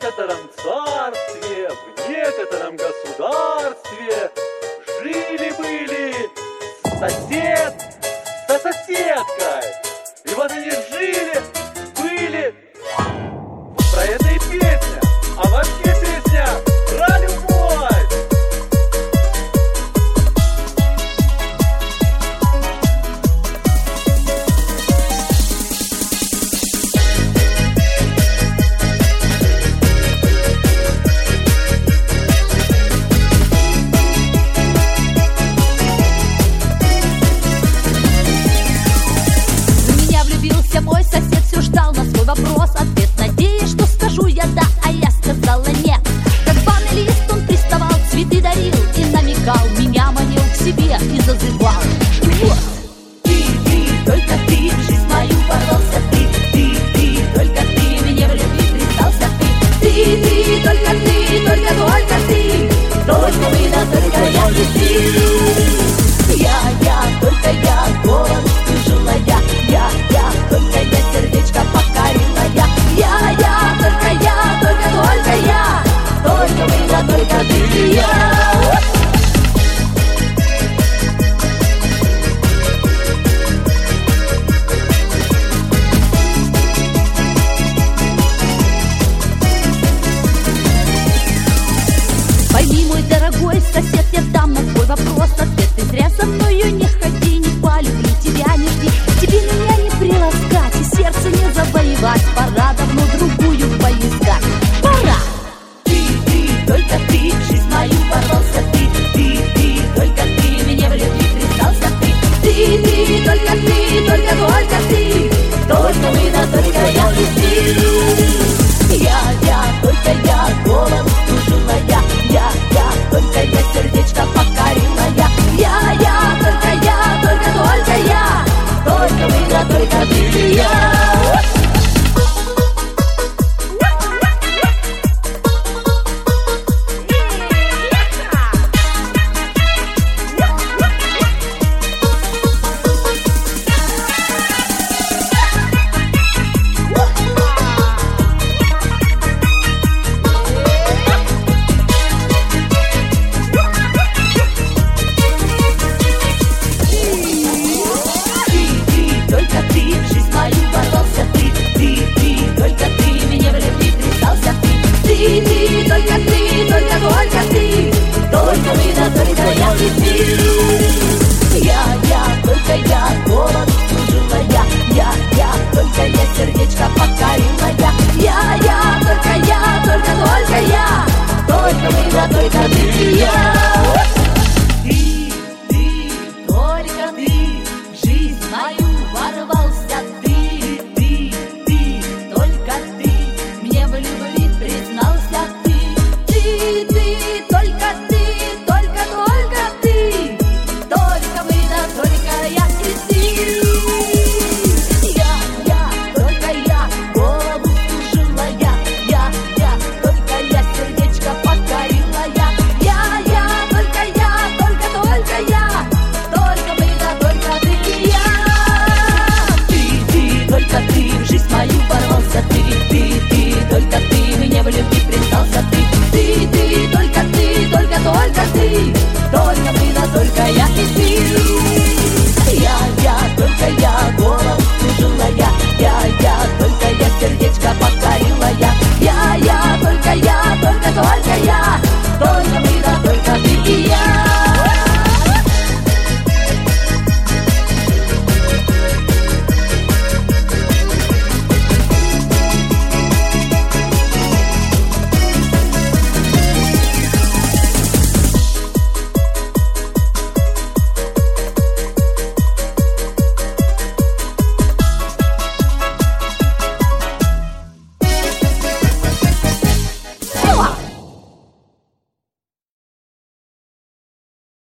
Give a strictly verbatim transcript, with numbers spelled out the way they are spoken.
некотором царстве, в некотором государстве жили-были сосед со соседкой. И вот они жили, были. Про это и песня. А вообще песня про любовь. Мой сосед все ждал на свой вопрос ответ, надеясь, что скажу я да, а я сказала нет. Как банный лист он приставал, цветы дарил и намекал, меня манил к себе и зазывал. Вот. Ты, ты, только ты, в жизнь мою ворвался ты, ты, ты, только ты, мне в любви признался ты, ты, ты, только ты, только, только ты, только мы, да только я и ты. Я, я, только я, голос слышала я, я, я, только я, сердечко покорила я, я, я, только я, только, только я, только мы, да только ты и я. Пойми, мой дорогой сосед, я дам на твой вопрос ответ. Ты зря со мною не ходи, не полюблю тебя, не жди. Тебе меня не приласкать и сердце не завоевать. Пора давно другую поискать. Пора! Ты, ты, только ты, в жизнь мою ворвался ты, ты, ты, только ты, мне в любви признался ты, ты, ты, только ты, только, только ты, только мы, да только я и ты. Я, я, только я, голос слушала я, я, я, только я, сердечко покорила я, я, я, только я, только, только я, только мы, да только ты и я. Ты, ты, только ты, только, только ты, только мы, да только я и ты. Я, я, только я, голос служила я, я, я, только я, сердечко покорила я, я, я, только я, только, только я, только мы, да только ты и я. Ты, ты, только ты, в жизнь мою ворвался ты, ты, ты, только ты, мне в любви признался ты, ты, ты, только ты, только, только ты, только мы, да только я и ты. Я, я, только я, голову служила я, я, я, только я, сердечко покорила я, я, я, только я, только, только я, только мы, да только ты и я. Ты, ты, только ты, в жизнь мою ворвался ты, ты, ты, только ты, мне в любви признался ты, ты, ты, только ты, только, только ты, только мы, да только я и ты.